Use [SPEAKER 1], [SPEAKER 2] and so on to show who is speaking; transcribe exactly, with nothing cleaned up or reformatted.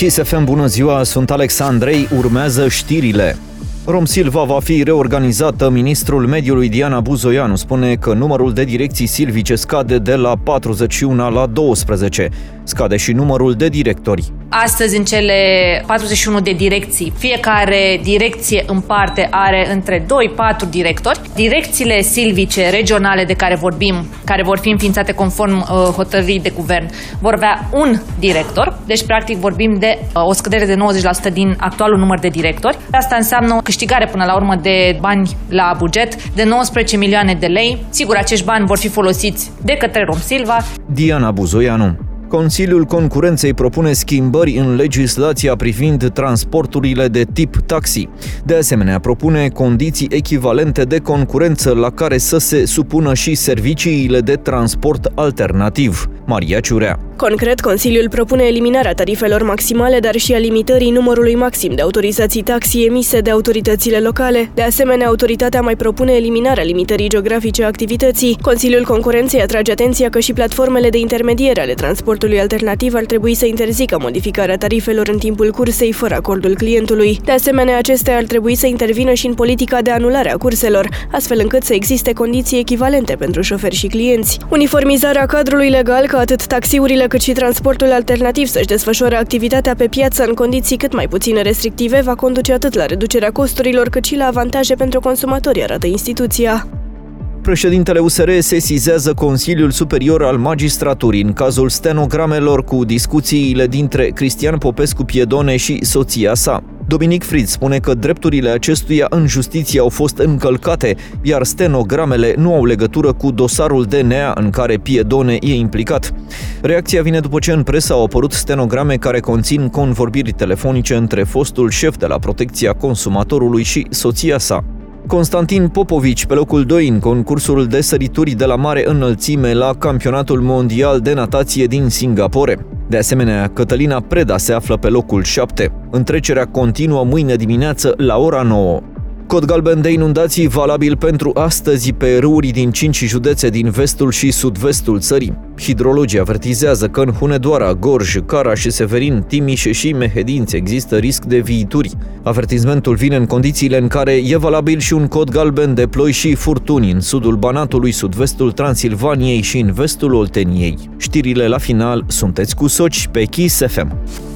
[SPEAKER 1] Kiss F M, bună ziua, sunt Alexandrei, urmează știrile. Romsilva va fi reorganizată. Ministrul Mediului Diana Buzoianu spune că numărul de direcții silvice scade de la patruzeci și unu la douăsprezece. Scade și numărul de directori.
[SPEAKER 2] Astăzi, în cele patruzeci și unu de direcții, fiecare direcție în parte are între doi patru directori. Direcțiile silvice regionale de care vorbim, care vor fi înființate conform uh, hotărârii de guvern, vor avea un director. Deci, practic, vorbim de uh, o scădere de nouăzeci la sută din actualul număr de directori. Asta înseamnă o câștigare până la urmă de bani la buget de nouăsprezece milioane de lei. Sigur, acești bani vor fi folosiți de către Romsilva.
[SPEAKER 1] Diana Buzoianu. Consiliul Concurenței propune schimbări în legislația privind transporturile de tip taxi. De asemenea, propune condiții echivalente de concurență la care să se supună și serviciile de transport alternativ. Maria Ciurea.
[SPEAKER 3] Concret, Consiliul propune eliminarea tarifelor maximale, dar și a limitării numărului maxim de autorizații taxi emise de autoritățile locale. De asemenea, autoritatea mai propune eliminarea limitării geografice a activității. Consiliul Concurenței atrage atenția că și platformele de intermediere ale transportului alternativ ar trebui să interzică modificarea tarifelor în timpul cursei fără acordul clientului. De asemenea, acestea ar trebui să intervină și în politica de anulare a curselor, astfel încât să existe condiții echivalente pentru șoferi și clienți. Uniformizarea cadrului legal ca atât taxiurile cât și transportul alternativ să-și desfășoare activitatea pe piață în condiții cât mai puțin restrictive va conduce atât la reducerea costurilor cât și la avantaje pentru consumatori, arată instituția.
[SPEAKER 1] Președintele U S R sesizează Consiliul Superior al Magistraturii în cazul stenogramelor cu discuțiile dintre Cristian Popescu Piedone și soția sa. Dominic Fritz spune că drepturile acestuia în justiție au fost încălcate, iar stenogramele nu au legătură cu dosarul D N A în care Piedone e implicat. Reacția vine după ce în presă au apărut stenograme care conțin convorbiri telefonice între fostul șef de la Protecția Consumatorului și soția sa. Constantin Popovici pe locul doi în concursul de sărituri de la mare înălțime la Campionatul Mondial de Natație din Singapore. De asemenea, Cătălina Preda se află pe locul șapte. Întrecerea continuă mâine dimineață la ora nouă. Cod galben de inundații valabil pentru astăzi pe râuri din cinci județe din vestul și sud-vestul țării. Hidrologii avertizează că în Hunedoara, Gorj, Caraș, Severin, Timiș și Mehedinți există risc de viituri. Avertismentul vine în condițiile în care e valabil și un cod galben de ploi și furtuni în sudul Banatului, sud-vestul Transilvaniei și în vestul Olteniei. Știrile la final, sunteți cu Soci pe Kiss F M.